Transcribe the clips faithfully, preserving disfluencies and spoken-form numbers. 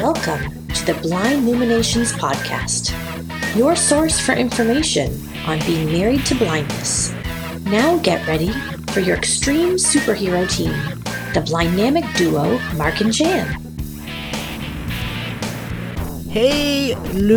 Welcome to the Blind Luminations Podcast, your source for information on being married to blindness. Now get ready for your extreme superhero team, the Blindnamic duo Mark and Jan. Hey,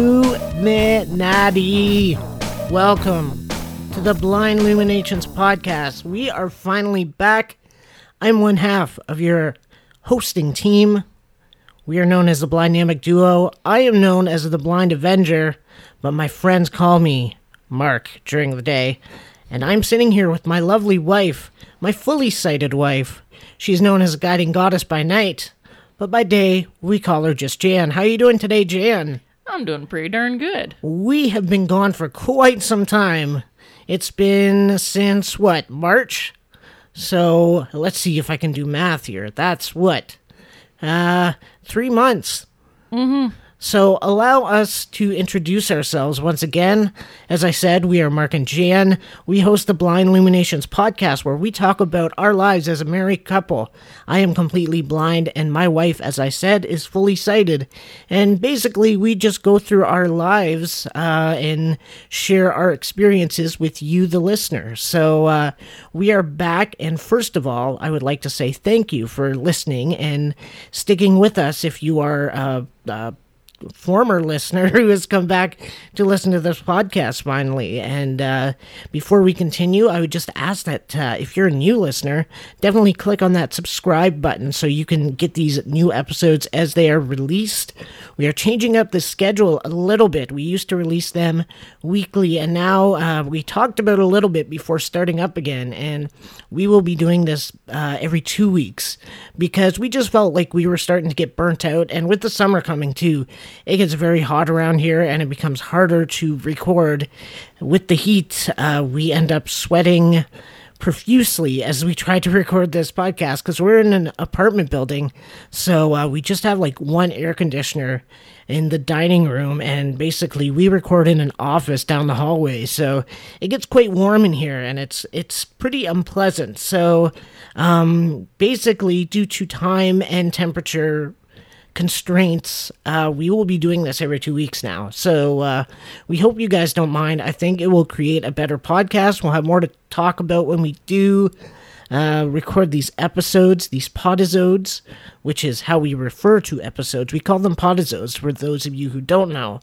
Illuminati! Welcome to the Blind Luminations Podcast. We are finally back. I'm one half of your hosting team. We are known as the Blindnamic Duo. I am known as the Blind Avenger, but my friends call me Mark during the day. And I'm sitting here with my lovely wife, my fully sighted wife. She's known as a guiding goddess by night, but by day, we call her just Jan. How you doing today, Jan? I'm doing pretty darn good. We have been gone for quite some time. It's been since, what, March? So, let's see if I can do math here. That's what? Uh, three months. Mm-hmm. So allow us to introduce ourselves once again. As I said, we are Mark and Jan. We host the Blind Luminations Podcast, where we talk about our lives as a married couple. I am completely blind, and my wife, as I said, is fully sighted. And basically, we just go through our lives uh, and share our experiences with you, the listener. So uh, we are back, and first of all, I would like to say thank you for listening and sticking with us if you are uh, uh former listener who has come back to listen to this podcast finally. And uh, before we continue, I would just ask that uh, if you're a new listener, definitely click on that subscribe button so you can get these new episodes as they are released. We are changing up the schedule a little bit. We used to release them weekly, and now uh, we talked about it a little bit before starting up again, and we will be doing this uh, every two weeks because we just felt like we were starting to get burnt out, and with the summer coming too, it gets very hot around here, and it becomes harder to record. With the heat, uh, we end up sweating profusely as we try to record this podcast because we're in an apartment building, so uh, we just have like one air conditioner in the dining room, and basically we record in an office down the hallway, so it gets quite warm in here, and it's it's pretty unpleasant. So um, basically, due to time and temperature constraints, uh, we will be doing this every two weeks now. So uh, we hope you guys don't mind. I think it will create a better podcast. We'll have more to talk about when we do uh, record these episodes, these podizodes, which is how we refer to episodes. We call them podizodes for those of you who don't know.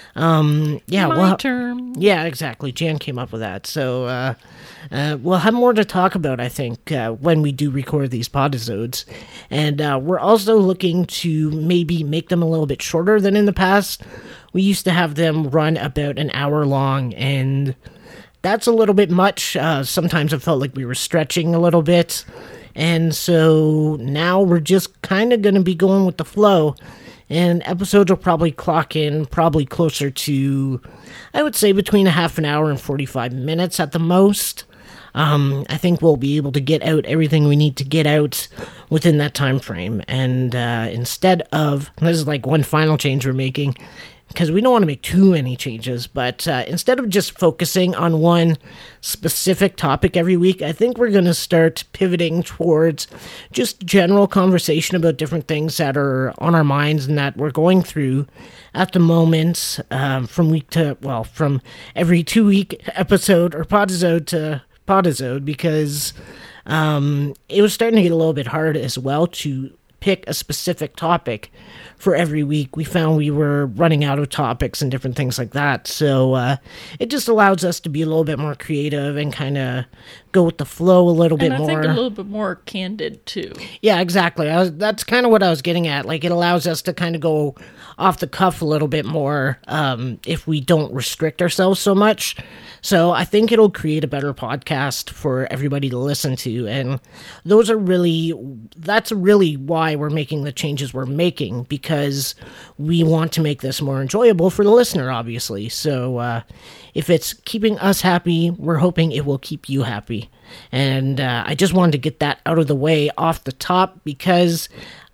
Um, yeah, My well, term. Yeah, exactly. Jan came up with that. So uh, uh, we'll have more to talk about, I think, uh, when we do record these podizodes. And uh, we're also looking to maybe make them a little bit shorter than in the past. We used to have them run about an hour long, and that's a little bit much. Uh, sometimes it felt like we were stretching a little bit. And so now we're just kind of going to be going with the flow. And episodes will probably clock in probably closer to, I would say, between a half an hour and forty-five minutes at the most. Um, I think we'll be able to get out everything we need to get out within that time frame. And uh, instead of, this is like one final change we're making, because we don't want to make too many changes, but uh, instead of just focusing on one specific topic every week, I think we're going to start pivoting towards just general conversation about different things that are on our minds and that we're going through at the moment, um, from week to, well, from every two-week episode or podizode to podizode, because um, it was starting to get a little bit hard as well to pick a specific topic for every week. We found we were running out of topics and different things like that. So uh, it just allows us to be a little bit more creative and kind of go with the flow a little and bit I more. think a little bit more candid too. Yeah, exactly. I was, that's kind of what I was getting at. Like, it allows us to kind of go off the cuff a little bit more um, if we don't restrict ourselves so much. So I think it'll create a better podcast for everybody to listen to. And those are really, that's really why we're making the changes we're making, because we want to make this more enjoyable for the listener, obviously. So uh, if it's keeping us happy, we're hoping it will keep you happy. And uh, I just wanted to get that out of the way off the top because,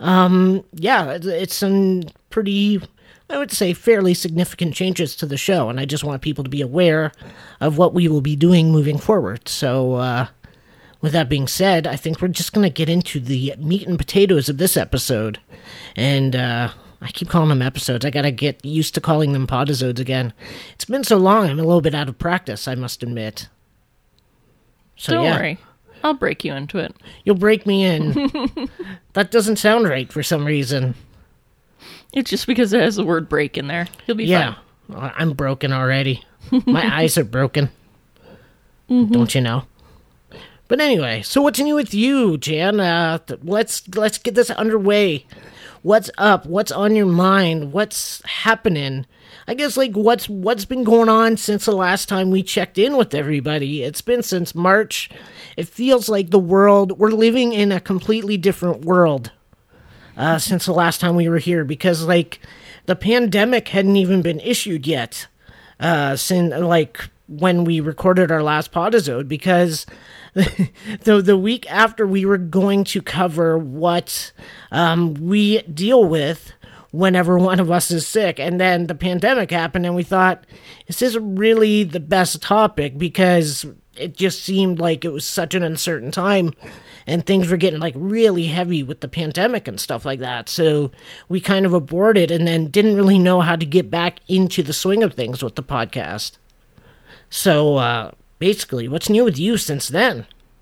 um, yeah, it's, it's some pretty, I would say, fairly significant changes to the show. And I just want people to be aware of what we will be doing moving forward. So uh, with that being said, I think we're just going to get into the meat and potatoes of this episode. And uh, I keep calling them episodes. I gotta get used to calling them podizodes again. It's been so long, I'm a little bit out of practice, I must admit. So, Don't yeah. worry. I'll break you into it. You'll break me in. That doesn't sound right for some reason. It's just because it has the word break in there. You'll be Yeah, fine. I'm broken already. My eyes are broken. Mm-hmm. Don't you know? But anyway, so what's new with you, Jan? Uh, th- let's let's get this underway. What's up? What's on your mind? What's happening? I guess like what's what's been going on since the last time we checked in with everybody? It's been since March. It feels like the world we're living in a completely different world uh, since the last time we were here because like the pandemic hadn't even been issued yet. Uh, since like when we recorded our last podisode because the the week after we were going to cover what um, we deal with whenever one of us is sick, and then the pandemic happened, and we thought this isn't really the best topic because it just seemed like it was such an uncertain time, and things were getting like really heavy with the pandemic and stuff like that. So we kind of aborted, and then didn't really know how to get back into the swing of things with the podcast. So, uh, basically, what's new with you since then?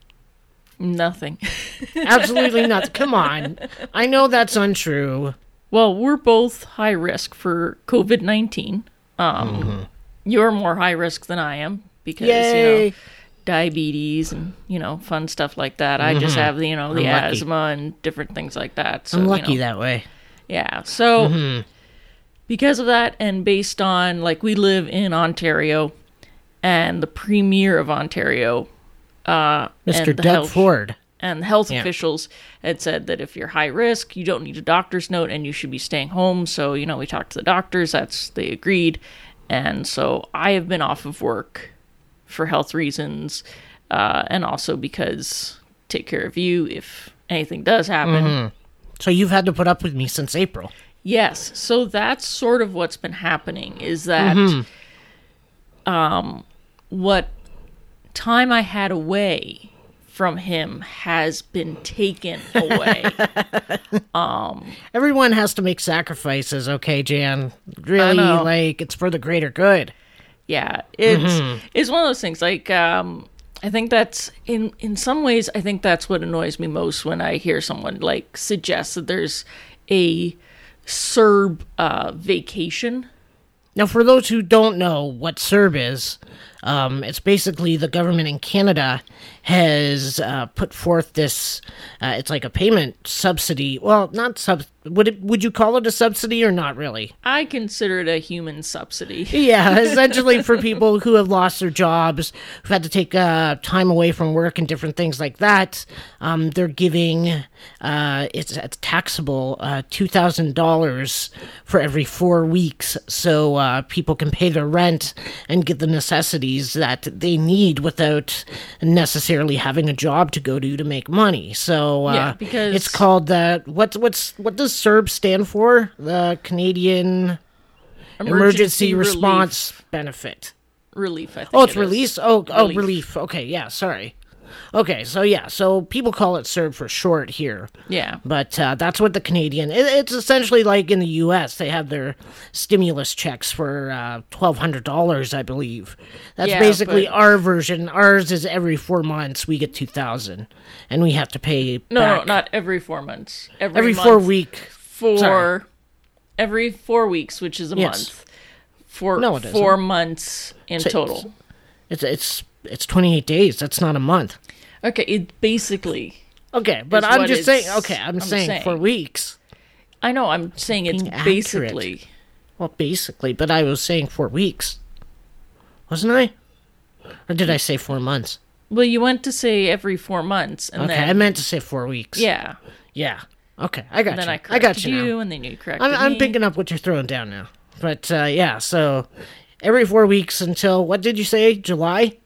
Nothing. Absolutely nothing. Come on. I know that's untrue. Well, we're both high risk for covid nineteen. Um, Mm-hmm. You're more high risk than I am because, Yay. you know, diabetes and, you know, fun stuff like that. I just have, the, you know, the Mm-hmm. I'm lucky. asthma and different things like that. So, I'm you lucky know, that way. Yeah. So, Mm-hmm. because of that, and based on, like, we live in Ontario, and the premier of Ontario, uh, Mister and the Doug health, Ford. and the health Yeah. officials had said that if you're high risk, you don't need a doctor's note and you should be staying home. So, you know, we talked to the doctors, that's, they agreed. And so I have been off of work for health reasons, uh, and also because take care of you if anything does happen. Mm-hmm. So you've had to put up with me since April. Yes. So that's sort of what's been happening is that Mm-hmm. um, what time I had away from him has been taken away. Everyone has to make sacrifices, okay, Jan? Really, know. like, it's for the greater good. Yeah, it's Mm-hmm. it's one of those things. Like, um, I think that's in in some ways, I think that's what annoys me most when I hear someone like suggest that there's a C E R B uh, vacation. Now, for those who don't know what C E R B is, um, it's basically the government in Canada has uh, put forth this, uh, it's like a payment subsidy. Well, not sub. Would it? Would you call it a subsidy or not really? I consider it a human subsidy. Yeah, essentially for people who have lost their jobs, who've had to take uh, time away from work and different things like that. Um, they're giving, uh, it's, it's taxable, uh, two thousand dollars for every four weeks. So uh, people can pay their rent and get the necessities that they need without necessarily having a job to go to to make money. So uh, Yeah, because- it's called the, what's, what's, what does C E R B stand for? The Canadian Emergency, relief. Response Benefit. Relief, I think. Oh, it's it is. release? Oh, oh, Relief. relief. Okay, yeah, sorry. Okay, so yeah, so people call it C E R B for short here. Yeah. But uh, that's what the Canadian, it, it's essentially like in the U S, they have their stimulus checks for uh, twelve hundred dollars, I believe. That's Yeah, basically but- our version. Ours is every four months we get two thousand dollars, and we have to pay No, back no, not every four months. Every, every month four week. For Sorry. every four weeks, which is a Yes. month. For No, it isn't. four months in So it's- total. It's, it's, it's twenty-eight days. That's not a month. Okay, it basically. Okay, but is I'm what just it's- saying, okay, I'm, I'm saying, saying. for weeks. I know, I'm saying it's Being accurate. basically. Well, basically, but I was saying four weeks. Wasn't I? Or did I say four months? Well, you went to say every four months, and Okay, then I meant to say four weeks. yeah, Yeah. Okay, I got and then you. I I, corrected got you, you, now. and then you corrected I'm, I'm me. picking up what you're throwing down now. But, uh, yeah, so every four weeks until, what did you say, July?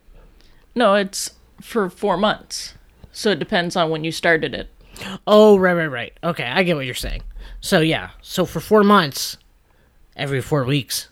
No, it's for four months, so it depends on when you started it. Oh, right, right, right. Okay, I get what you're saying. So, yeah, so for four months, every four weeks.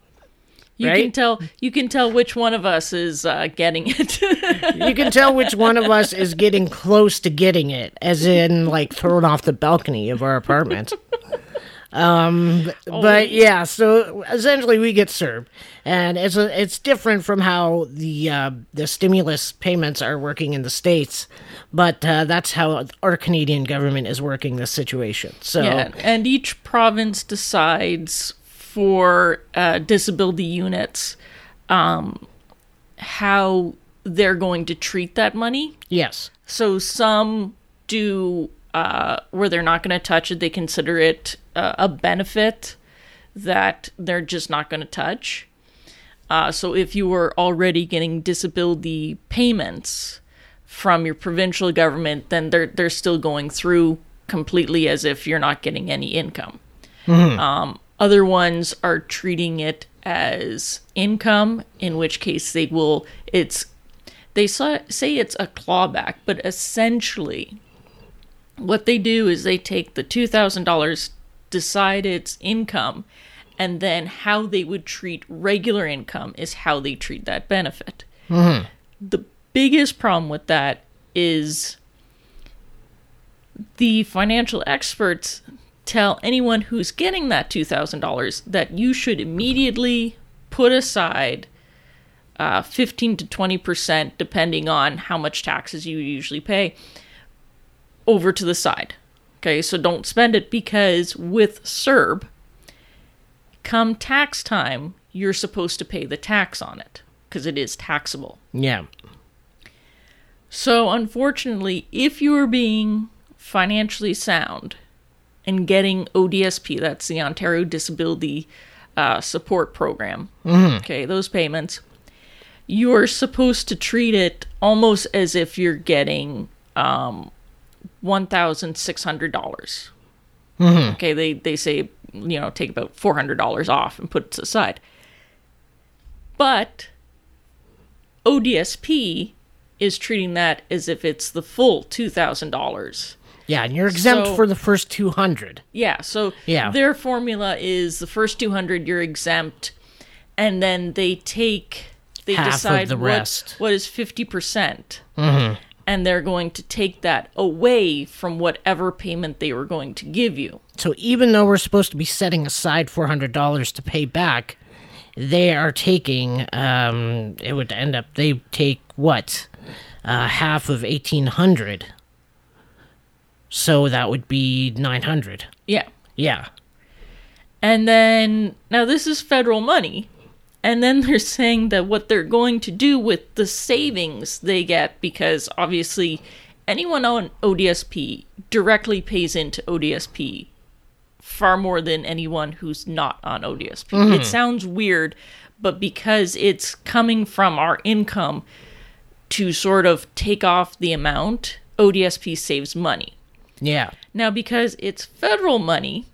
You Right? can tell. You can tell which one of us is uh, getting it. You can tell which one of us is getting close to getting it, as in, like, thrown off the balcony of our apartment. Um, Oh. But yeah, so essentially we get served, and it's a, it's different from how the uh, the stimulus payments are working in the States, but uh, that's how our Canadian government is working this situation. So Yeah, and each province decides for uh, disability units um, how they're going to treat that money. yes, So some do uh, where they're not going to touch it. They consider it uh, a benefit that they're just not going to touch. Uh, so if you were already getting disability payments from your provincial government, then they're they're still going through completely as if you're not getting any income. Um, other ones are treating it as income, in which case they will. It's they sa- say it's a clawback, but essentially, what they do is they take the two thousand dollars, decide it's income, and then how they would treat regular income is how they treat that benefit. Mm-hmm. The biggest problem with that is the financial experts tell anyone who's getting that two thousand dollars that you should immediately put aside uh, fifteen to twenty percent, depending on how much taxes you usually pay, over to the side. Okay, so don't spend it, because with C E R B, come tax time, you're supposed to pay the tax on it, because it is taxable. yeah, So unfortunately, if you are being financially sound and getting O D S P, that's the Ontario Disability uh, Support Program, okay, those payments, you're supposed to treat it almost as if you're getting um, one thousand six hundred dollars. Okay, they, they say, you know, take about four hundred dollars off and put it aside. But O D S P is treating that as if it's the full two thousand dollars. yeah, and you're exempt So- for the first two hundred. Yeah, so Yeah. their formula is the first two hundred you're exempt, and then they take, they Half of decide the what, rest. what is fifty percent. Mm-hmm. And they're going to take that away from whatever payment they were going to give you. So even though we're supposed to be setting aside four hundred dollars to pay back, they are taking, um, it would end up, they take what? Uh, half of eighteen hundred. So that would be nine hundred. Yeah. Yeah. And then, now this is federal money. And then they're saying that what they're going to do with the savings they get, because obviously anyone on O D S P directly pays into O D S P far more than anyone who's not on O D S P. It sounds weird, but because it's coming from our income to sort of take off the amount, O D S P saves money. Yeah. Now, because it's federal money,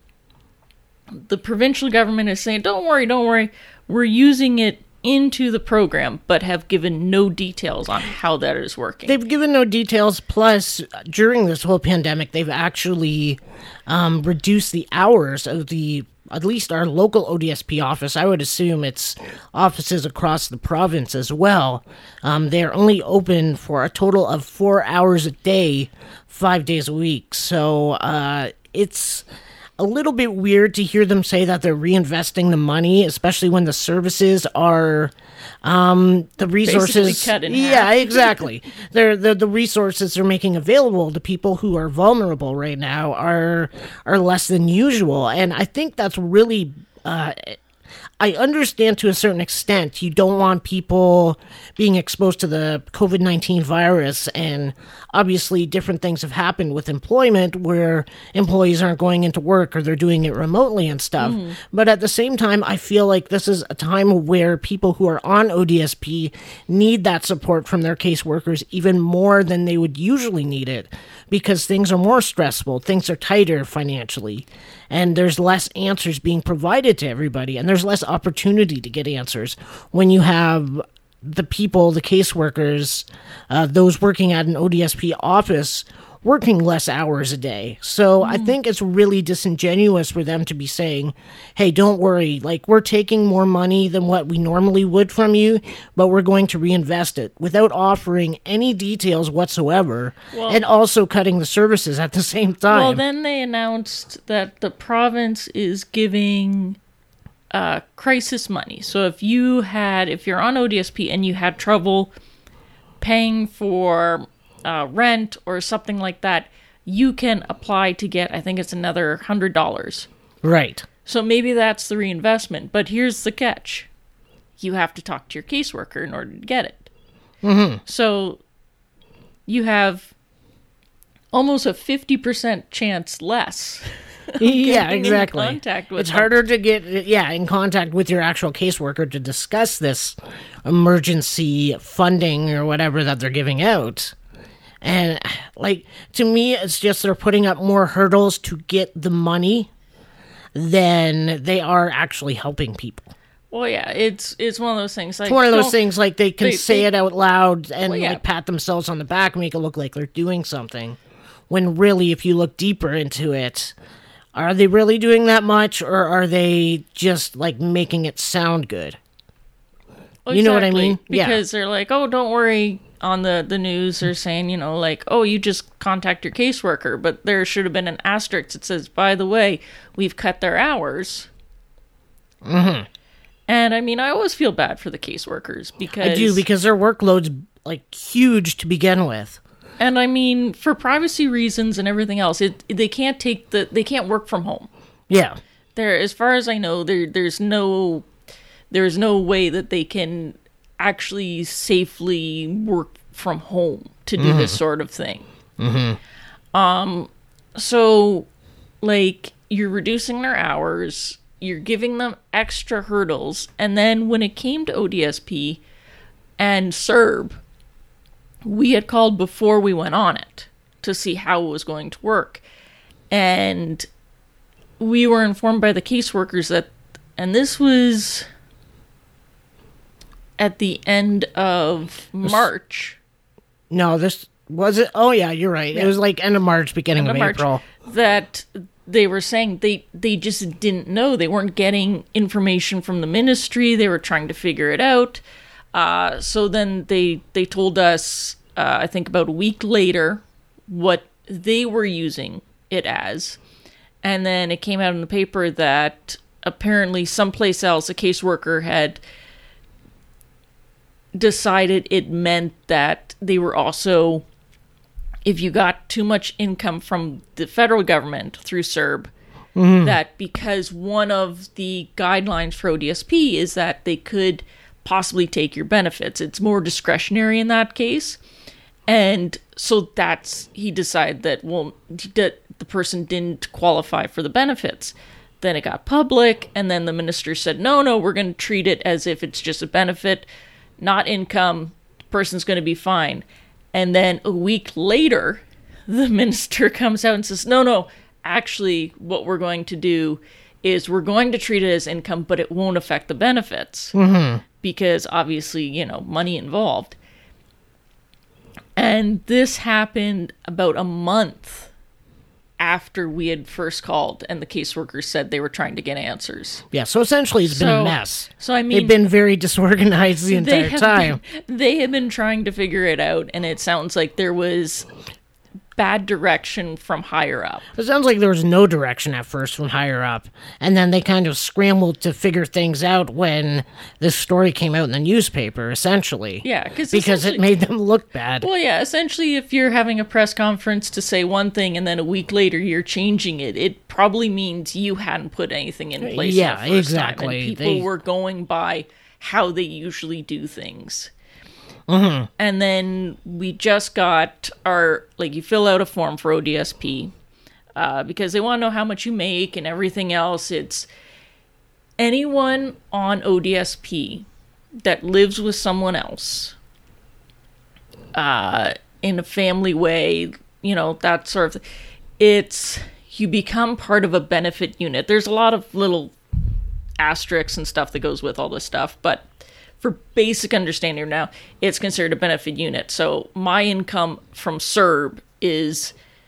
the provincial government is saying, don't worry, don't worry, we're using it into the program, but have given no details on how that is working. They've given no details. Plus, during this whole pandemic, they've actually um, reduced the hours of the, at least our local O D S P office. I would assume it's offices across the province as well. Um, they're only open for a total of four hours a day, five days a week. So uh, it's a little bit weird to hear them say that they're reinvesting the money, especially when the services are um, the resources. Basically cut in yeah, half. exactly. They're the the resources they're making available to people who are vulnerable right now are are less than usual, and I think that's really. Uh, I understand to a certain extent you don't want people being exposed to the COVID nineteen virus, and obviously different things have happened with employment where employees aren't going into work or they're doing it remotely and stuff. Mm. But at the same time, I feel like this is a time where people who are on O D S P need that support from their caseworkers even more than they would usually need it, because things are more stressful, things are tighter financially, and there's less answers being provided to everybody, and there's less opportunity to get answers when you have the people, the caseworkers, uh, those working at an O D S P office working less hours a day. So mm. I think it's really disingenuous for them to be saying, hey, don't worry, like we're taking more money than what we normally would from you, but we're going to reinvest it, without offering any details whatsoever, well, and also cutting the services at the same time. Well, then they announced that the province is giving uh, crisis money. So if you had, if you're on O D S P and you had trouble paying for uh, rent or something like that, you can apply to get, I think it's another one hundred dollars. Right. So maybe that's the reinvestment. But here's the catch. You have to talk to your caseworker in order to get it. Mm-hmm. So you have almost a fifty percent chance less. Yeah, exactly. In contact with it's them. harder to get, yeah, in contact with your actual caseworker to discuss this emergency funding or whatever that they're giving out. And, like, to me, it's just they're putting up more hurdles to get the money than they are actually helping people. Well, yeah, it's it's one of those things. Like, it's one of those things, like, they can they, say they, it out loud and, well, yeah. like, pat themselves on the back, make it look like they're doing something. When really, if you look deeper into it, are they really doing that much, or are they just, like, making it sound good? Well, you exactly, know what I mean? Because yeah. they're like, oh, don't worry, on the, the news, they're saying, you know, like, oh, you just contact your caseworker, but there should have been an asterisk that says, by the way, we've cut their hours. Mm-hmm. And, I mean, I always feel bad for the caseworkers, because... I do, because their workload's, like, huge to begin with. And I mean, for privacy reasons and everything else, it they can't take the they can't work from home. Yeah. There, as far as I know, there there's no there's no way that they can actually safely work from home to do mm-hmm. this sort of thing. Mm-hmm. Um, so like you're reducing their hours, you're giving them extra hurdles, and then when it came to O D S P and C E R B, we had called before we went on it to see how it was going to work. And we were informed by the caseworkers that, and this was at the end of March. No, this was it. Oh yeah, you're right. Yeah. It was like end of March, beginning end of, of April. That they were saying they, they just didn't know. They weren't getting information from the ministry. They were trying to figure it out. Uh, so then they they told us, uh, I think about a week later, what they were using it as. And then it came out in the paper that apparently someplace else a caseworker had decided it meant that they were also, if you got too much income from the federal government through C E R B, mm-hmm. that because one of the guidelines for O D S P is that they could possibly take your benefits. It's more discretionary in that case. And so that's, he decided that, well, that the person didn't qualify for the benefits. Then it got public, and then the minister said, no, no, we're going to treat it as if it's just a benefit, not income. The person's going to be fine. And then a week later, the minister comes out and says, no, no, actually what we're going to do is we're going to treat it as income, but it won't affect the benefits. Mm-hmm. Because obviously, you know, money involved. And this happened about a month after we had first called and the caseworkers said they were trying to get answers. Yeah, so essentially it's so, been a mess. So I mean, they've been very disorganized the entire time. Been, they had been trying to figure it out, and it sounds like there was bad direction from higher up. It sounds like there was no direction at first from higher up, and then they kind of scrambled to figure things out when this story came out in the newspaper, essentially. Yeah, because it made them look bad. Well, yeah, essentially if you're having a press conference to say one thing and then a week later you're changing it, it probably means you hadn't put anything in place yeah, the first exactly. time, and people they... were going by how they usually do things. Mm-hmm. And then we just got our, like, you fill out a form for O D S P uh, because they want to know how much you make and everything else. It's anyone on O D S P that lives with someone else uh, in a family way, you know, that sort of thing. It's, you become part of a benefit unit. There's a lot of little asterisks and stuff that goes with all this stuff, but for basic understanding now, it's considered a benefit unit. So my income from C E R B is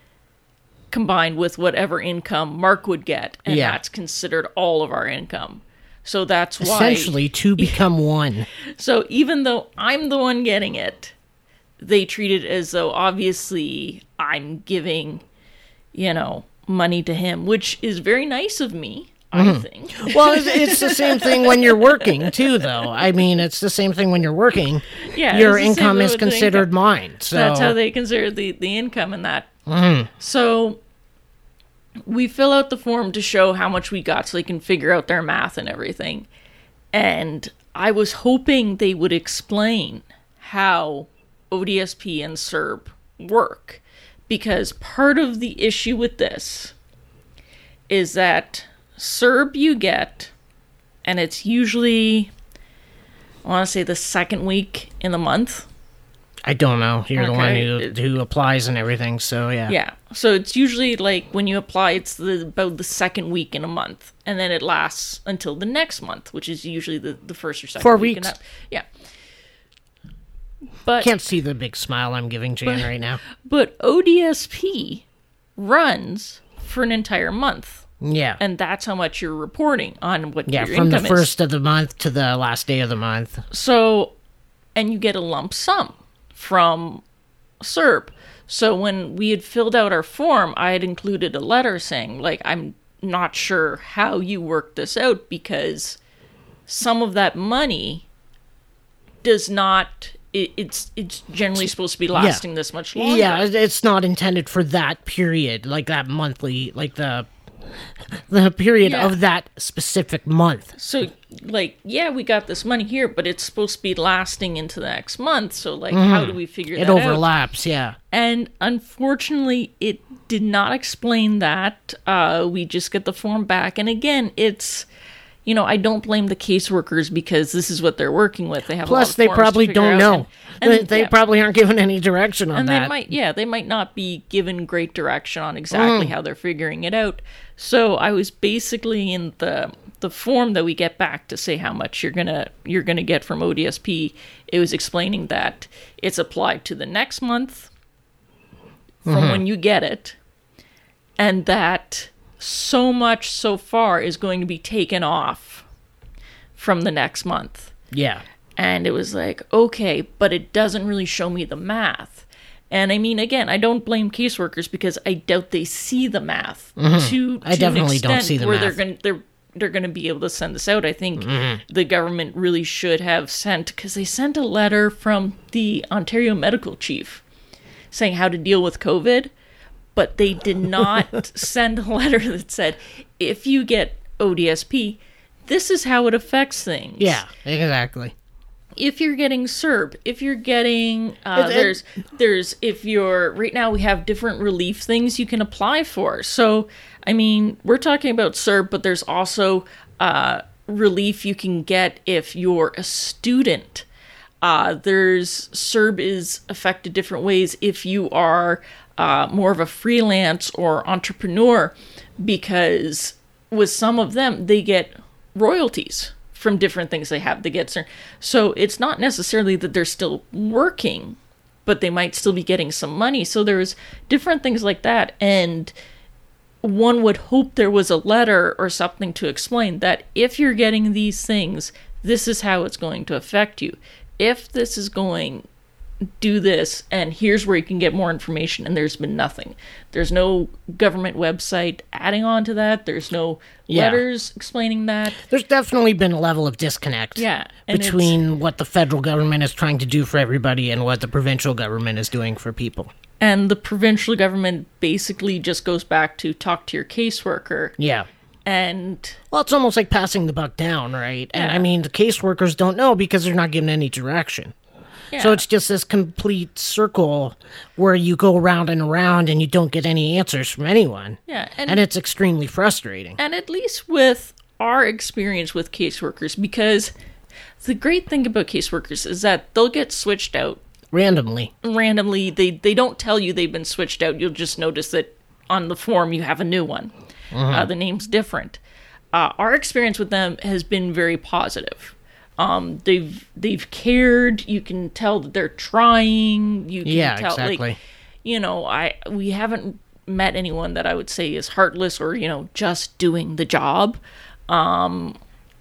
combined with whatever income Mark would get, and Yeah. that's considered all of our income. So that's why... Essentially, two become one. So even though I'm the one getting it, they treat it as though obviously I'm giving, you know, money to him, which is very nice of me, I think. Well, it's, it's the same thing when you're working, too, though. I mean, it's the same thing when you're working. Yeah, Your it's the same income way is with the considered income. mine. So That's how they consider the, the income in that. So we fill out the form to show how much we got so they can figure out their math and everything. And I was hoping they would explain how O D S P and C E R B work. Because part of the issue with this is that C E R B you get, and it's usually, I want to say the second week in the month. I don't know. You're the one Okay. who, who applies and everything, so yeah. Yeah. So it's usually like when you apply, it's the, about the second week in a month. And then it lasts until the next month, which is usually the, the first or second Four week. weeks. In that, yeah. But, Can't see the big smile I'm giving Jan right now. but O D S P runs for an entire month. Yeah. And that's how much you're reporting on what yeah, your from the income first of the month to the last day of the month. is. So, and you get a lump sum from C E R B. So when we had filled out our form, I had included a letter saying, like, I'm not sure how you work this out because some of that money does not, it, it's it's generally supposed to be lasting this much longer. Yeah, it- it's not intended for that period, like that monthly, like the the period Yeah. of that specific month. So, like, yeah, we got this money here, but it's supposed to be lasting into the next month. So, like, how do we figure It that out? overlaps, yeah. And unfortunately, it did not explain that. Uh, we just get the form back. And again, it's, you know, I don't blame the caseworkers because this is what they're working with. They have a lot Plus, of they forms to probably figure don't out. know. And, they and, they yeah, probably aren't given any direction on and that. they might, yeah, they might not be given great direction on Mm. exactly how they're figuring it out. So I was basically in the the form that we get back to say how much you're gonna you're gonna get from O D S P. It was explaining that it's applied to the next month from Mm-hmm. when you get it, and that so much so far is going to be taken off from the next month. Yeah. And it was like, okay, but it doesn't really show me the math. And I mean, again, I don't blame caseworkers because I doubt they see the math to, to I definitely an don't extent see the where math. they're going they're they're going to be able to send this out. I think Mm-hmm. the government really should have sent, because they sent a letter from the Ontario medical chief saying how to deal with COVID, but they did not send a letter that said, if you get O D S P, this is how it affects things. Yeah, exactly. If you're getting C E R B, if you're getting, uh, It- it- there's, there's, if you're, right now we have different relief things you can apply for. So, I mean, we're talking about C E R B, but there's also uh, relief you can get if you're a student. Uh, there's, C E R B is affected different ways if you are uh, more of a freelance or entrepreneur, because with some of them, they get royalties from different things they have. They get certain, so it's not necessarily that they're still working, but they might still be getting some money. So there's different things like that, and one would hope there was a letter or something to explain that if you're getting these things, this is how it's going to affect you. If this is going, do this, and here's where you can get more information, and there's been nothing. There's no government website adding on to that. There's no Yeah. letters explaining that. There's definitely been a level of disconnect Yeah, and it's- between what the federal government is trying to do for everybody and what the provincial government is doing for people. And the provincial government basically just goes back to talk to your caseworker. Yeah. And Well, it's almost like passing the buck down, right? And Yeah. I mean, the caseworkers don't know because they're not given any direction. yeah. So it's just this complete circle where you go around and around and you don't get any answers from anyone. yeah, and, And it's extremely frustrating. and at least with our experience with caseworkers, because the great thing about caseworkers is that they'll get switched out Randomly. randomly. They they don't tell you they've been switched out. You'll just notice that on the form you have a new one. Uh, the name's different. Uh, our experience with them has been very positive. Um, they've they've cared. You can tell that they're trying. You can Yeah, tell, exactly. like, you know, I we haven't met anyone that I would say is heartless or, you know, just doing the job. Um,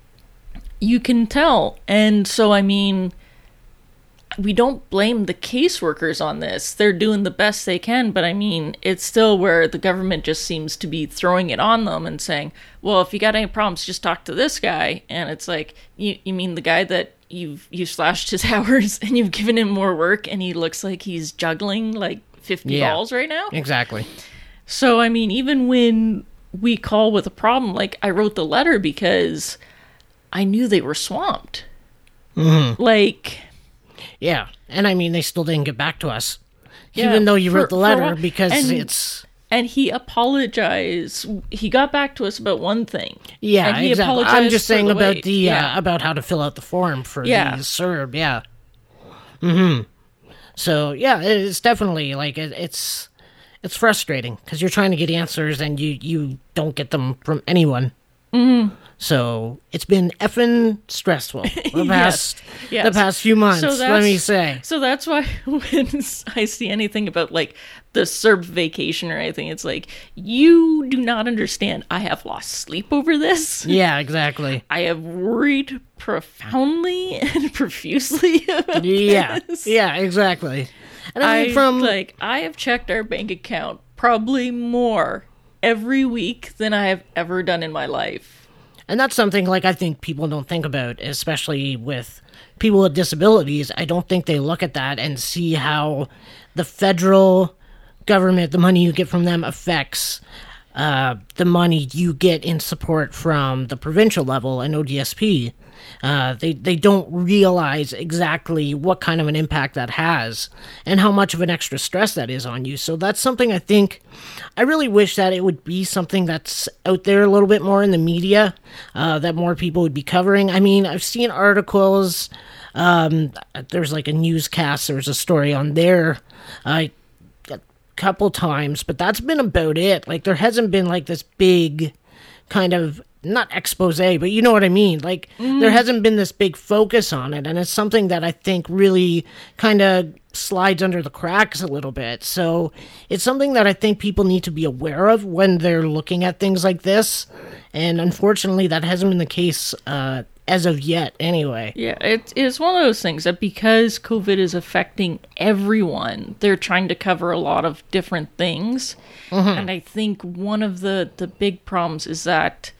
you can tell. And so, I mean, we don't blame the caseworkers on this. They're doing the best they can, but I mean, it's still where the government just seems to be throwing it on them and saying, well, if you got any problems, just talk to this guy. And it's like, you, you mean the guy that you've, you slashed his hours and you've given him more work and he looks like he's juggling like fifty Yeah, balls right now? Exactly. So, I mean, even when we call with a problem, like I wrote the letter because I knew they were swamped. Mm-hmm. Like... Yeah, and I mean, they still didn't get back to us, Yeah, even though you for- wrote the for letter, what- because and- it's... And he apologized. He got back to us about one thing. Yeah, and he exactly. I'm apologized just for saying the about wait. the Yeah. uh, about how to fill out the form for Yeah. the S E R B. Yeah. Mm-hmm. So yeah, it's definitely like it, it's it's frustrating because you're trying to get answers and you you don't get them from anyone. Mm-hmm. So it's been effing stressful the past yes. the past few months. So let that's- me say. So that's why when I see anything about like the S E R B vacation or anything, it's like, you do not understand. I have lost sleep over this. Yeah, exactly. I have worried profoundly and profusely about Yeah, this. yeah, exactly. And I I mean, from like I have checked our bank account probably more every week than I have ever done in my life. And that's something like I think people don't think about, especially with people with disabilities. I don't think they look at that and see how the federal government, the money you get from them, affects uh, the money you get in support from the provincial level and O D S P. Uh, they, they don't realize exactly what kind of an impact that has and how much of an extra stress that is on you. So that's something I think, I really wish that it would be something that's out there a little bit more in the media, uh, that more people would be covering. I mean, I've seen articles, um, there's like a newscast, there's a story on there, uh, a couple times, but that's been about it. Like, there hasn't been like this big kind of, not expose, but you know what I mean. Like, mm. there hasn't been this big focus on it, and it's something that I think really kind of slides under the cracks a little bit. So it's something that I think people need to be aware of when they're looking at things like this, and unfortunately that hasn't been the case uh, as of yet anyway. Yeah, it, it's one of those things that because COVID is affecting everyone, they're trying to cover a lot of different things. Mm-hmm. And I think one of the, the big problems is that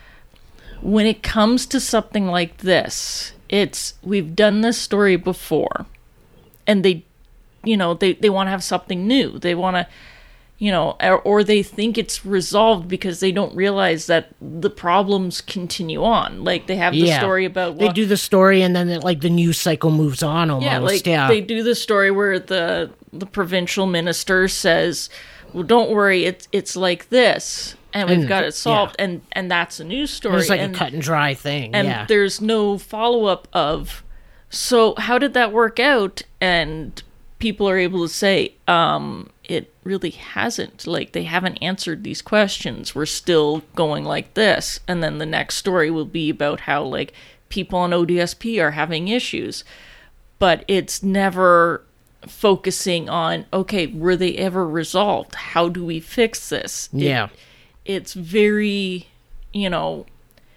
when it comes to something like this, it's, we've done this story before, and they, you know, they, they want to have something new. They want to, you know, or, or they think it's resolved because they don't realize that the problems continue on. Like, they have the Yeah. story about... They well, do the story, and then like the news cycle moves on almost. yeah, like yeah. they do the story where the the provincial minister says, well, don't worry, it's it's like this, and we've And, got it solved, yeah. and and that's a news story. It's like and, a cut and dry thing. and yeah. there's no follow-up of, so how did that work out? And people are able to say, um, it really hasn't. Like, they haven't answered these questions. We're still going like this. And then the next story will be about how, like, people on O D S P are having issues. But it's never focusing on, okay, were they ever resolved? How do we fix this? It- Yeah. it's very, you know,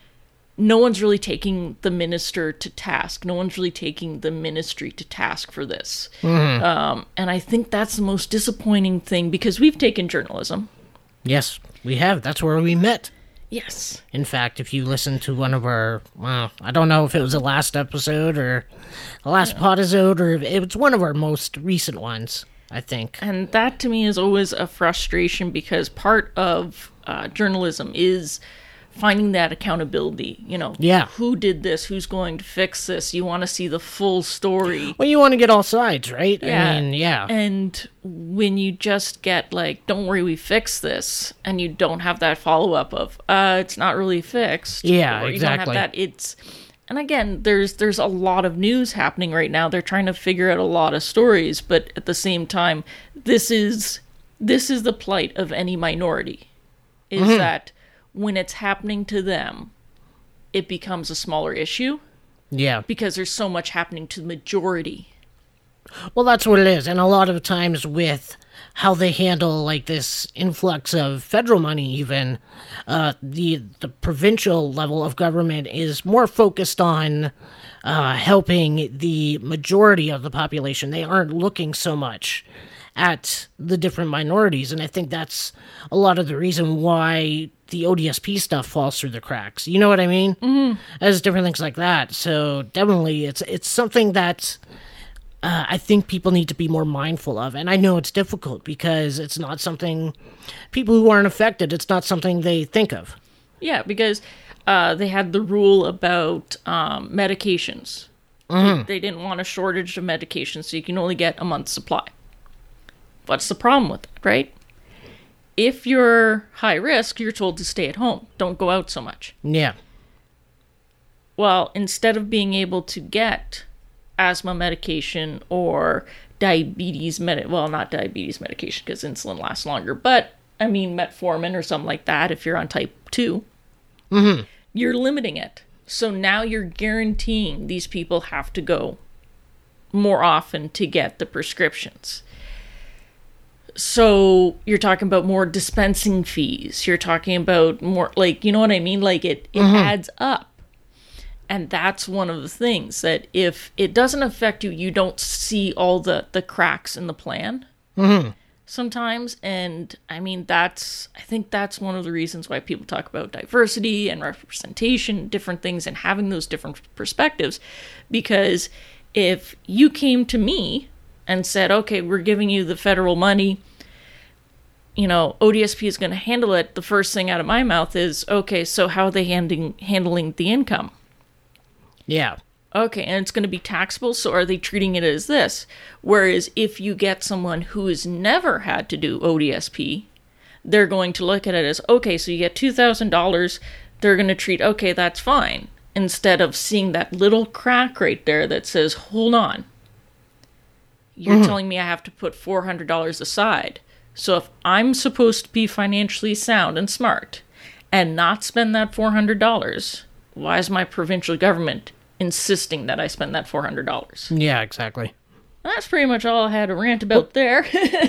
no one's really taking the minister to task. No one's really taking the ministry to task for this. Mm-hmm. Um, and I think that's the most disappointing thing, because we've taken journalism. Yes, we have. That's where we met. Yes. In fact, if you listen to one of our, well, I don't know if it was the last episode or the last yeah. podisode, or it was one of our most recent ones, I think. And that to me is always a frustration, because part of uh, journalism is finding that accountability. You know, yeah. who did this? Who's going to fix this? You want to see the full story. Well, you want to get all sides, right? Yeah. I mean, yeah. And when you just get like, don't worry, we fixed this, and you don't have that follow-up of, uh, it's not really fixed. Yeah, or exactly. You don't have that, it's... And again, there's there's a lot of news happening right now. They're trying to figure out a lot of stories, but at the same time, this is this is the plight of any minority, is mm-hmm. that when it's happening to them, it becomes a smaller issue. Yeah. Because there's so much happening to the majority. Well, that's what it is. And a lot of times with how they handle like this influx of federal money, even uh, the the provincial level of government is more focused on uh, helping the majority of the population. They aren't looking so much at the different minorities, and I think that's a lot of the reason why the O D S P stuff falls through the cracks. You know what I mean? Mm-hmm. As different things like that. So definitely, it's it's something that uh, I think people need to be more mindful of. And I know it's difficult because it's not something people who aren't affected. It's not something they think of. Yeah, because uh, they had the rule about um, medications. Mm-hmm. They, they didn't want a shortage of medications, so you can only get a month's supply. What's the problem with that, right? If you're high risk, you're told to stay at home. Don't go out so much. Yeah. Well, instead of being able to get asthma medication or diabetes med well, not diabetes medication because insulin lasts longer, but I mean metformin or something like that if you're on type two, mm-hmm. you're limiting it. So now you're guaranteeing these people have to go more often to get the prescriptions. So you're talking about more dispensing fees. You're talking about more, like, you know what I mean? Like it, it mm-hmm. adds up. And that's one of the things that if it doesn't affect you, you don't see all the, the cracks in the plan mm-hmm. sometimes. And I mean, that's, I think that's one of the reasons why people talk about diversity and representation, different things, and having those different perspectives. Because if you came to me and said, okay, we're giving you the federal money, you know, O D S P is going to handle it, the first thing out of my mouth is, okay, so how are they handling handling the income? Yeah. Okay, and it's going to be taxable, so are they treating it as this? Whereas if you get someone who has never had to do O D S P, they're going to look at it as, okay, so you get two thousand dollars, they're going to treat, okay, that's fine, instead of seeing that little crack right there that says, hold on. You're mm-hmm. telling me I have to put four hundred dollars aside. So if I'm supposed to be financially sound and smart and not spend that four hundred dollars, why is my provincial government insisting that I spend that four hundred dollars? Yeah, exactly. That's pretty much all I had to rant about there.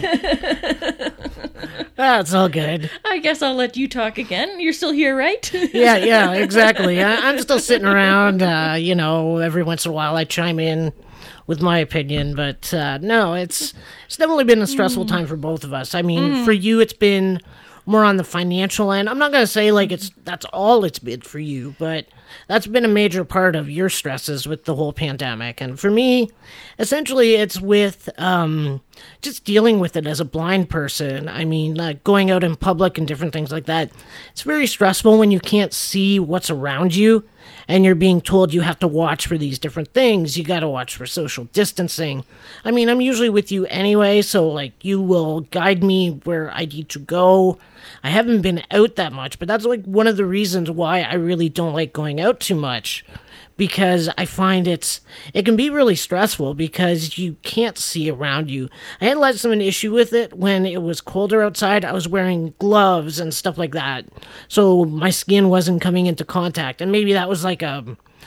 That's all good. I guess I'll let you talk again. You're still here, right? yeah, yeah, exactly. I, I'm still sitting around. Uh, you know, every once in a while I chime in with my opinion, but uh, no, it's it's definitely been a stressful mm. time for both of us. I mean, mm. for you, it's been more on the financial end. I'm not going to say like it's that's all it's been for you, but that's been a major part of your stresses with the whole pandemic. And for me, essentially, it's with um, just dealing with it as a blind person. I mean, like going out in public and different things like that. It's very stressful when you can't see what's around you and you're being told you have to watch for these different things. You got to watch for social distancing. I mean, I'm usually with you anyway, so like you will guide me where I need to go. I haven't been out that much, but that's like one of the reasons why I really don't like going out too much, because I find it's it can be really stressful because you can't see around you. I had less of an issue with it when it was colder outside. I was wearing gloves and stuff like that, so my skin wasn't coming into contact, and maybe that was like a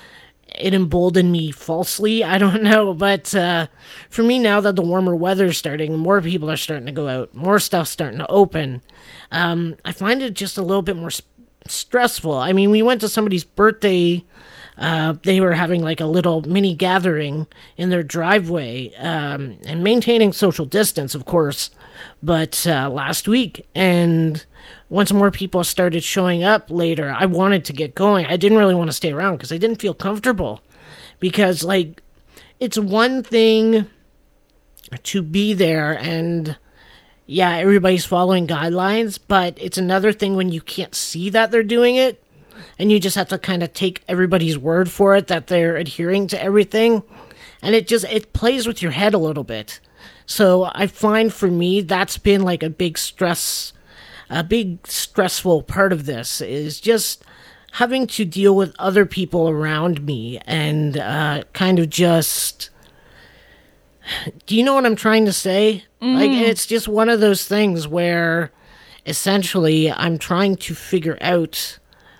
it emboldened me falsely. I don't know, but uh, for me now that the warmer weather's starting, more people are starting to go out, more stuff's starting to open. Um, I find it just a little bit more sp- stressful. I mean, we went to somebody's birthday. Uh, they were having like a little mini gathering in their driveway, um, and maintaining social distance, of course, but uh, last week. And once more people started showing up later, I wanted to get going. I didn't really want to stay around because I didn't feel comfortable. Because, like, it's one thing to be there and, yeah, everybody's following guidelines, but it's another thing when you can't see that they're doing it, and you just have to kind of take everybody's word for it that they're adhering to everything, and it just, it plays with your head a little bit. So I find for me, that's been like a big stress A big stressful part of this is just having to deal with other people around me and uh, kind of just... Do you know what I'm trying to say? Mm. Like, it's just one of those things where essentially I'm trying to figure out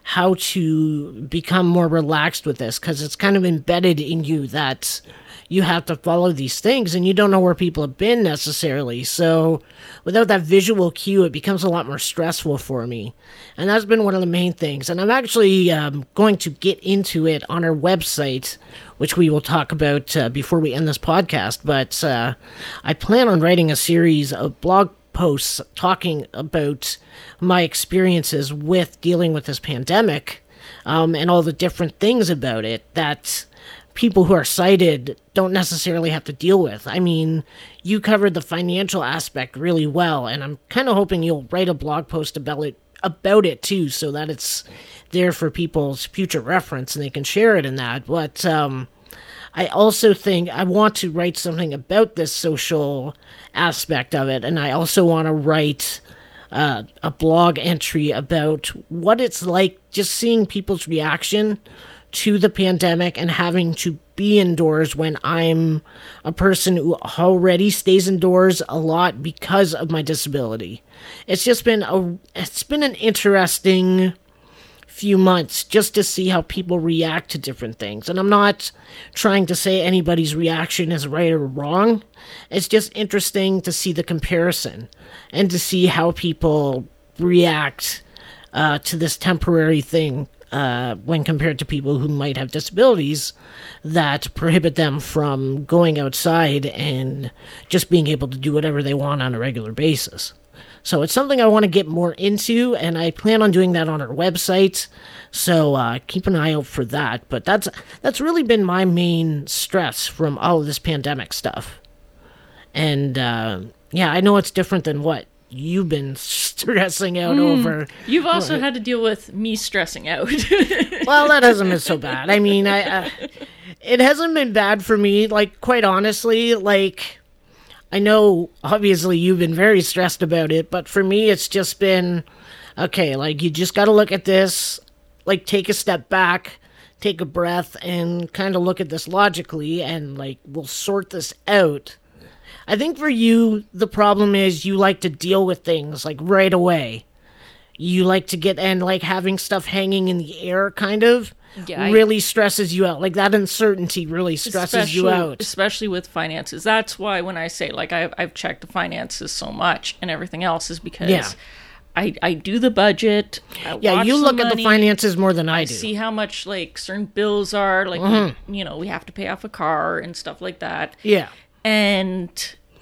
how to become more relaxed with this, because it's kind of embedded in you that you have to follow these things and you don't know where people have been necessarily. So without that visual cue, it becomes a lot more stressful for me. And that's been one of the main things. And I'm actually um, going to get into it on our website, which we will talk about uh, before we end this podcast. But uh, I plan on writing a series of blog posts talking about my experiences with dealing with this pandemic um, and all the different things about it that people who are sighted don't necessarily have to deal with. I mean, you covered the financial aspect really well, and I'm kind of hoping you'll write a blog post about it, about it too, so that it's there for people's future reference and they can share it in that. But um, I also think I want to write something about this social aspect of it, and I also want to write uh, a blog entry about what it's like just seeing people's reaction to the pandemic and having to be indoors when I'm a person who already stays indoors a lot because of my disability. It's just been a it's been an interesting few months just to see how people react to different things. And I'm not trying to say anybody's reaction is right or wrong. It's just interesting to see the comparison and to see how people react uh, to this temporary thing Uh, when compared to people who might have disabilities that prohibit them from going outside and just being able to do whatever they want on a regular basis. So it's something I want to get more into, and I plan on doing that on our website. So uh, keep an eye out for that. But that's that's really been my main stress from all of this pandemic stuff. And uh, yeah, I know it's different than what you've been stressing out mm. over. You've also well, had to deal with me stressing out. Well, that hasn't been so bad. I mean, I uh, it hasn't been bad for me. Like, quite honestly, like, I know obviously you've been very stressed about it, but for me, it's just been, okay, like, you just got to look at this, like, take a step back, take a breath, and kind of look at this logically, and, like, we'll sort this out. I think for you, the problem is you like to deal with things, like, right away. You like to get, and, like, having stuff hanging in the air, kind of, yeah, really I, stresses you out. Like, that uncertainty really stresses you out. Especially with finances. That's why when I say, like, I've, I've checked the finances so much and everything else is because yeah. I, I do the budget. I yeah, watch you look the at money, the finances more than I, I do. see how much, like, certain bills are. Like, mm-hmm. we, you know, we have to pay off a car and stuff like that. Yeah. And...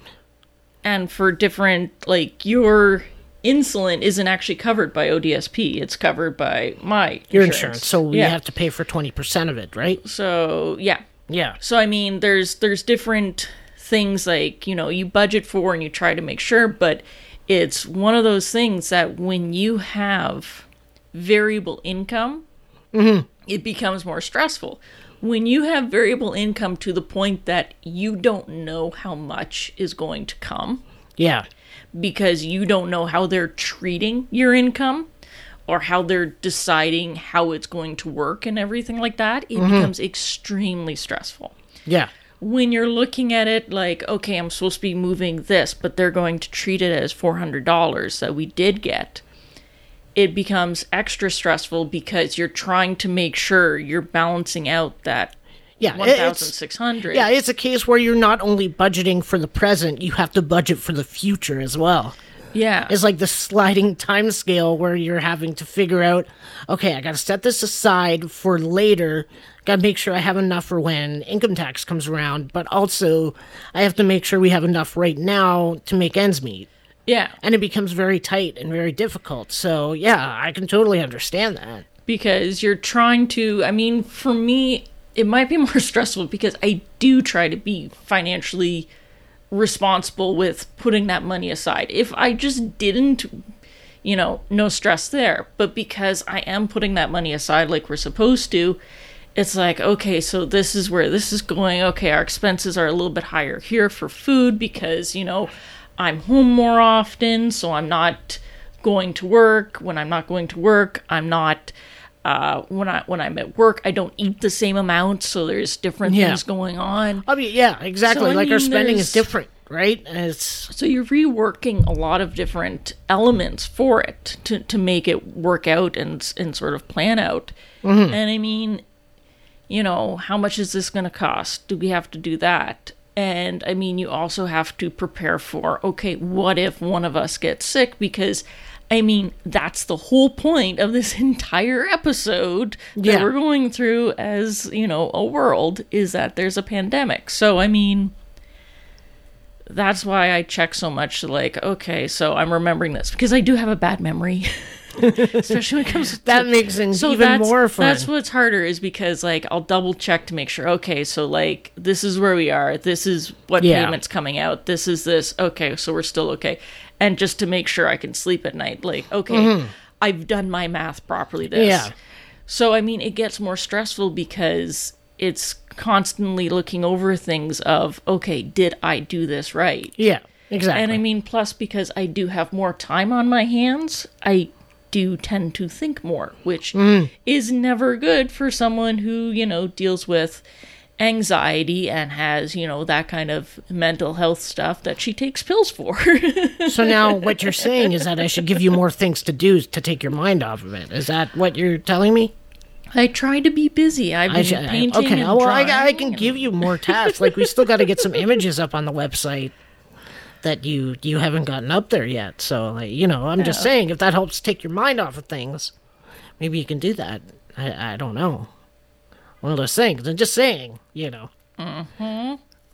And for different, like, your insulin isn't actually covered by O D S P. It's covered by my Your insurance. insurance. So we yeah. have to pay for twenty percent of it, right? So, yeah. Yeah. So, I mean, there's there's different things, like, you know, you budget for and you try to make sure, but it's one of those things that when you have variable income, mm-hmm. it becomes more stressful. When you have variable income to the point that you don't know how much is going to come. Yeah. Because you don't know how they're treating your income or how they're deciding how it's going to work and everything like that, it mm-hmm. becomes extremely stressful. Yeah. When you're looking at it like, okay, I'm supposed to be moving this, but they're going to treat it as four hundred dollars that we did get. It becomes extra stressful because you're trying to make sure you're balancing out that yeah, one thousand six hundred dollars. Yeah, it's a case where you're not only budgeting for the present, you have to budget for the future as well. Yeah. It's like the sliding time scale where you're having to figure out, okay, I got to set this aside for later. Got to make sure I have enough for when income tax comes around, but also I have to make sure we have enough right now to make ends meet. Yeah. And it becomes very tight and very difficult. So, yeah, I can totally understand that. Because you're trying to, I mean, for me, it might be more stressful because I do try to be financially responsible with putting that money aside. If I just didn't, you know, no stress there. But because I am putting that money aside like we're supposed to, it's like, okay, so this is where this is going. Okay, our expenses are a little bit higher here for food because, you know, I'm home more often, so I'm not going to work. When I'm not going to work, I'm not, uh, when, I, when I'm at work, I don't eat the same amount, so there's different yeah. things going on. I mean, yeah, exactly. So, like, mean, our spending is different. right? And it's So you're reworking a lot of different elements for it to, to make it work out and and sort of plan out. Mm-hmm. And I mean, you know, how much is this going to cost? Do we have to do that? And I mean, you also have to prepare for, okay, what if one of us gets sick? Because I mean, that's the whole point of this entire episode that Yeah. we're going through as, you know, a world, is that there's a pandemic. So, I mean, that's why I check so much, like, okay, so I'm remembering this, because I do have a bad memory. Especially when it comes to... that makes things So even that's, more fun. that's what's harder, is because, like, I'll double check to make sure, okay, so, like, this is where we are. This is what Yeah. payment's coming out. This is this. Okay, so we're still okay. And just to make sure I can sleep at night, like, okay, mm-hmm. I've done my math properly this. Yeah. So, I mean, it gets more stressful because it's constantly looking over things of, okay, did I do this right? Yeah, exactly. And I mean, plus because I do have more time on my hands, I do tend to think more, which mm. is never good for someone who, you know, deals with anxiety and has, you know, that kind of mental health stuff that she takes pills for. So now what you're saying is that I should give you more things to do to take your mind off of it. Is that what you're telling me? I try to be busy. I've been I should, painting okay, and well, I, drawing I can and- give you more tasks. Like, we still got to get some images up on the website that you you haven't gotten up there yet. So, like, you know, I'm just Yeah. saying, if that helps take your mind off of things, maybe you can do that. I, I don't know. One of those things. I'm just saying, you know. Mm-hmm.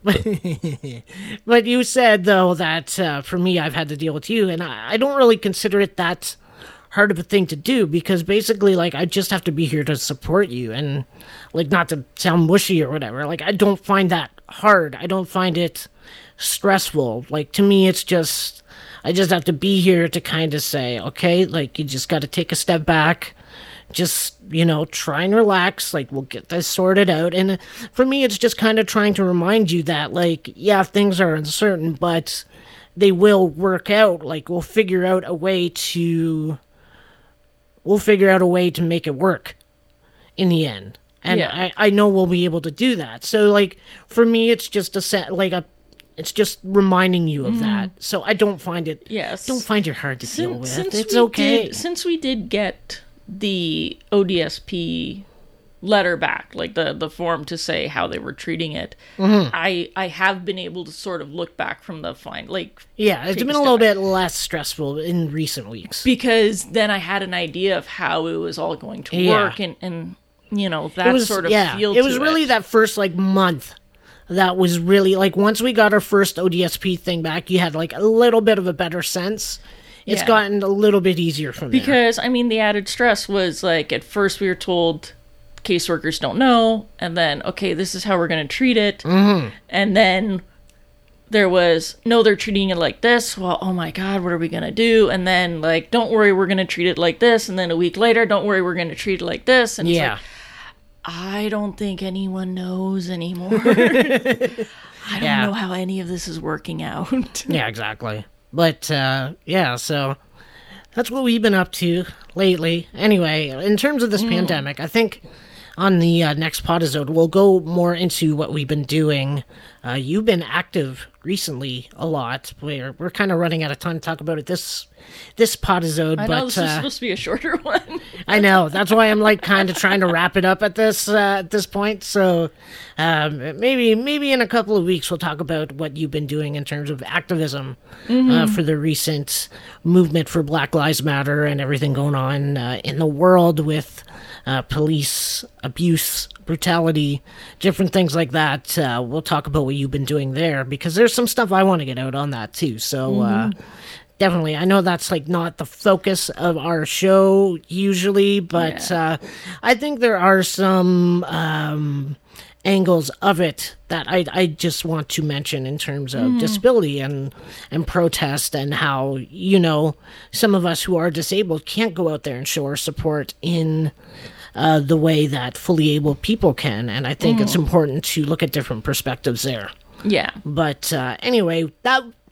But you said, though, that uh, for me, I've had to deal with you, and I, I don't really consider it that hard of a thing to do, because basically, like, I just have to be here to support you, and, like, not to sound mushy or whatever. Like, I don't find that hard. I don't find it stressful. Like, to me, it's just, I just have to be here to kind of say, okay, like, you just got to take a step back. Just, you know, try and relax. Like, we'll get this sorted out. And for me, it's just kind of trying to remind you that, like, yeah, things are uncertain, but they will work out. Like, we'll figure out a way to, we'll figure out a way to make it work in the end. And Yeah. I, I know we'll be able to do that. So, like, for me, it's just a set, like, a, it's just reminding you of that. So I don't find it, Yes. don't find it hard to deal Sin- with. since It's we okay. did- since we did get the O D S P letter back, like the the form to say how they were treating it, Mm-hmm. I I have been able to sort of look back from the fine, like, Yeah, it's take been a a little step bit less stressful in recent weeks. because then I had an idea of how it was all going to Yeah. work, and and you know, that It was sort of yeah. feel It was to really it. that first like month that was really like, once we got our first O D S P thing back, you had like a little bit of a better sense. It's Yeah. gotten a little bit easier from there. Because, I mean, the added stress was, like, at first we were told caseworkers don't know, and then, okay, this is how we're going to treat it. Mm-hmm. And then there was, no, they're treating it like this. Well, oh my God, what are we going to do? And then, like, don't worry, we're going to treat it like this. And then a week later, don't worry, we're going to treat it like this. And Yeah. it's like, I don't think anyone knows anymore. I don't Yeah. know how any of this is working out. Yeah, exactly. But, uh, yeah, so that's what we've been up to lately. Anyway, in terms of this pandemic, I think on the uh, next podisode, we'll go more into what we've been doing. Uh, you've been active recently a lot. We're, we're kind of running out of time to talk about it this this podisode, I but know this uh, is supposed to be a shorter one. I know. That's why I'm like kind of trying to wrap it up at this uh, at this point. So um, maybe maybe in a couple of weeks we'll talk about what you've been doing in terms of activism Mm-hmm. uh, for the recent movement for Black Lives Matter and everything going on uh, in the world with uh, police abuse, brutality, different things like that. Uh, we'll talk about what you've been doing there, because there's some stuff I want to get out on that too. So. Uh, Definitely. I know that's like not the focus of our show usually, but Yeah. uh, I think there are some um, angles of it that I, I just want to mention in terms of disability and, and protest, and how, you know, some of us who are disabled can't go out there and show our support in uh, the way that fully able people can. And I think it's important to look at different perspectives there. Yeah. But uh, anyway, that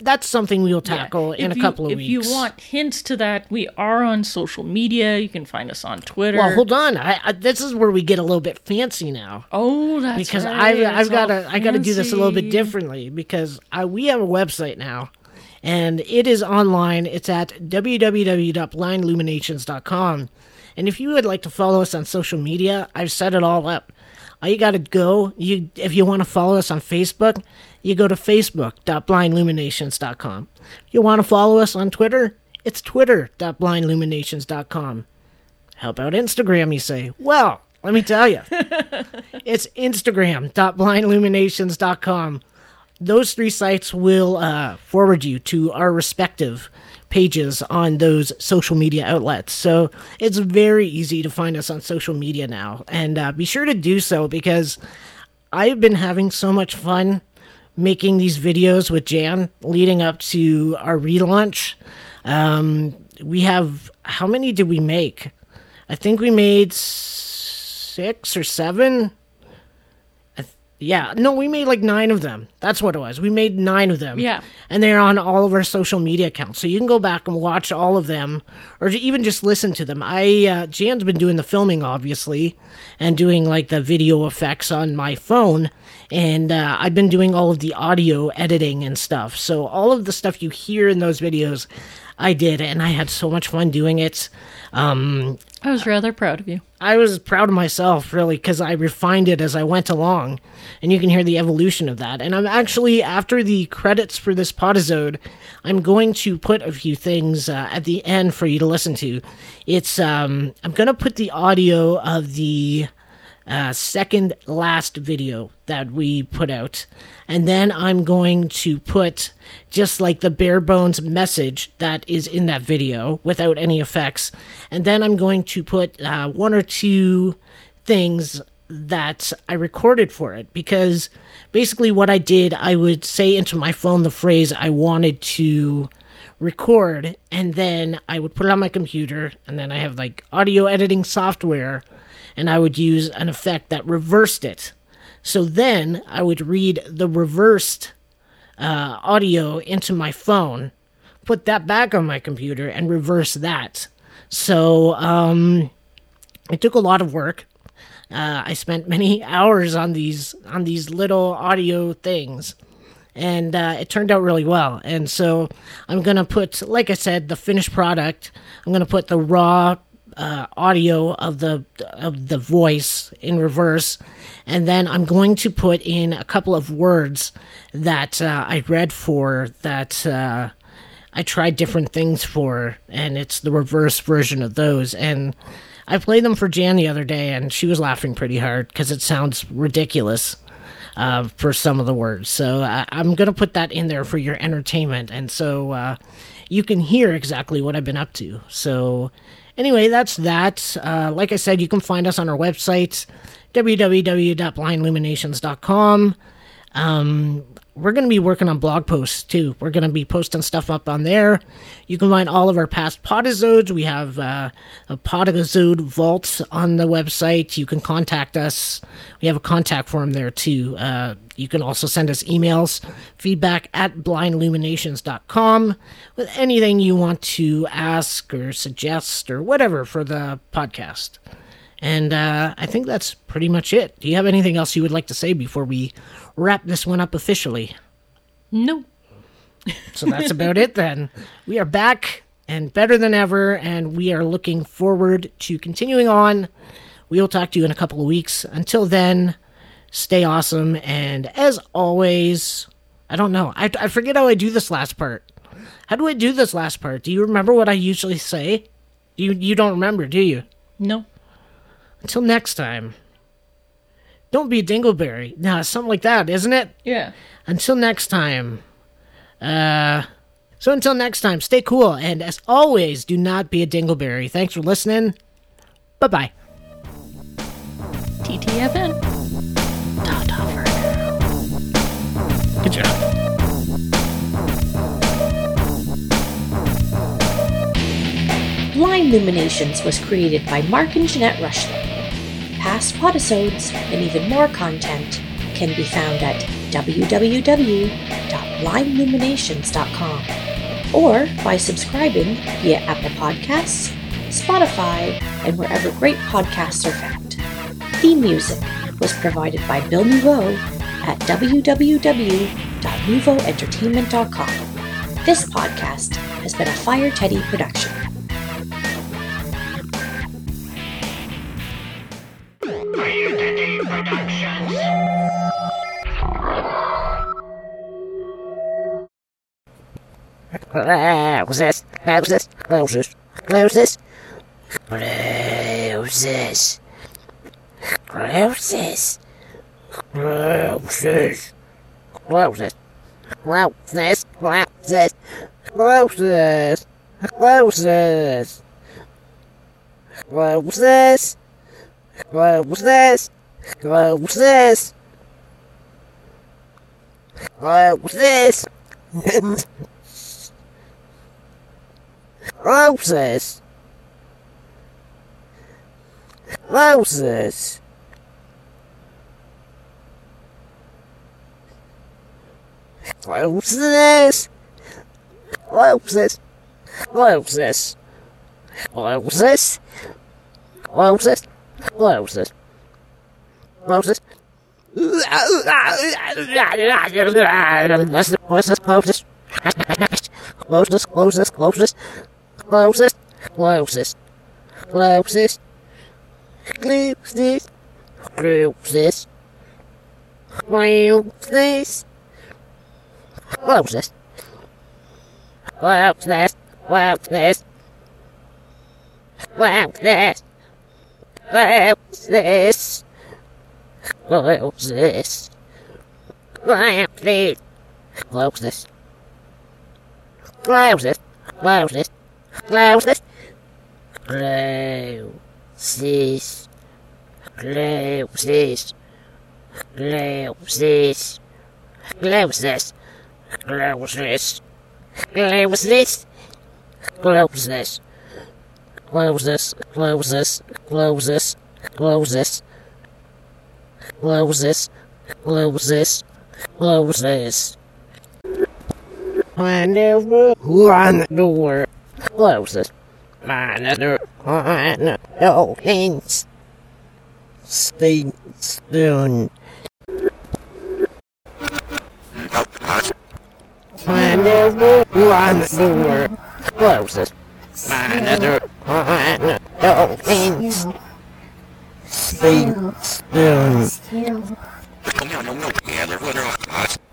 that's something we'll tackle Yeah. in If a you- couple of if weeks. If you want hints to that, we are on social media. You can find us on Twitter. Well, hold on. I, I, this is where we get a little bit fancy now. Oh, that's because right. I've, I've It's got all to I got to do this a little bit fancy. differently because I, we have a website now, and it is online. It's at w w w dot blind luminations dot com, and if you would like to follow us on social media, I've set it all up. All you got to go, you if you want to follow us on Facebook, you go to facebook dot blind luminations dot com. If you want to follow us on Twitter, it's twitter dot blind luminations dot com. How about Instagram, you say? Well, let me tell you. It's instagram dot blind luminations dot com. Those three sites will uh, forward you to our respective pages on those social media outlets. So it's very easy to find us on social media now. And uh, be sure to do so because I've been having so much fun making these videos with Jan leading up to our relaunch. Um, we have, how many did we make? I think we made six or seven. I th- yeah, no, we made like nine of them. That's what it was. We made nine of them. Yeah. And they're on all of our social media accounts. So you can go back and watch all of them or even just listen to them. I, uh, Jan's been doing the filming, obviously, and doing like the video effects on my phone. And uh, I've been doing all of the audio editing and stuff. So all of the stuff you hear in those videos, I did. And I had so much fun doing it. Um, I was rather proud of you. I was proud of myself, really, because I refined it as I went along, and you can hear the evolution of that. And I'm actually, after the credits for this podisode, I'm going to put a few things uh, at the end for you to listen to. It's, um, I'm going to put the audio of the uh, second last video that we put out, and then I'm going to put just like the bare bones message that is in that video without any effects. And then I'm going to put uh, one or two things that I recorded for it, because basically what I did, I would say into my phone the phrase I wanted to record, and then I would put it on my computer, and then I have like audio editing software, and I would use an effect that reversed it. So then I would read the reversed uh, audio into my phone, put that back on my computer, and reverse that. So um, it took a lot of work. Uh, I spent many hours on these on these little audio things, and uh, it turned out really well. And so I'm gonna put, like I said, the finished product. I'm gonna put the raw uh, audio of the of the voice in reverse, and then I'm going to put in a couple of words that uh, I read for that uh, I tried different things for, and it's the reverse version of those. And I played them for Jan the other day, and she was laughing pretty hard because it sounds ridiculous uh, for some of the words. So I- I'm going to put that in there for your entertainment, and so uh, you can hear exactly what I've been up to. So anyway, that's that. Uh, like I said, you can find us on our website, w w w dot blind luminations dot com. Um, we're going to be working on blog posts too. We're going to be posting stuff up on there. You can find all of our past podisodes. We have uh, a podisode vault on the website. You can contact us. We have a contact form there too. Uh, you can also send us emails, feedback at blind luminations dot com, with anything you want to ask or suggest or whatever for the podcast. And uh, I think that's pretty much it. Do you have anything else you would like to say before we wrap this one up officially? No. So that's about it then. We are back and better than ever, and we are looking forward to continuing on. We will talk to you in a couple of weeks. Until then, stay awesome. And as always, I don't know. I, I forget how I do this last part. How do I do this last part? Do you remember what I usually say? You, you don't remember, do you? No. Until next time, don't be a dingleberry. Nah, something like that, isn't it? Yeah. Until next time. Uh, so until next time, stay cool. And as always, do not be a dingleberry. Thanks for listening. Bye-bye. T T F N. Dot over. Good job. Blind Luminations was created by Mark and Jeanette Rushland. Past podisodes and even more content can be found at w w w dot blind luminations dot com or by subscribing via Apple Podcasts, Spotify, and wherever great podcasts are found. Theme music was provided by Bill Nouveau at w w w dot nouveau entertainment dot com. This podcast has been a Fire Teddy production. Fire Teddy Productions. Close this, close this, close this, close this, close this, close this, close this, close this, close this, close this, close this, close this, close this, close this, close this, close this. Roses. Roses. Roses. Roses. Roses. Roses. Roses. Roses. Roses. Roses. Roses. Closest, closest, closest, closest, closest, closest, closest, closest, closest, closest, closest, closest, closest, closest, closest, closest, closest. Close it, close it, close it, close this, close this, close this, close this, close this, close this, close this, close this, close this, close this, close this, close this, close this, close this. Whenever one door closes, another one opens. Stay soon. Whenever one door closes, another one opens. Stay soon.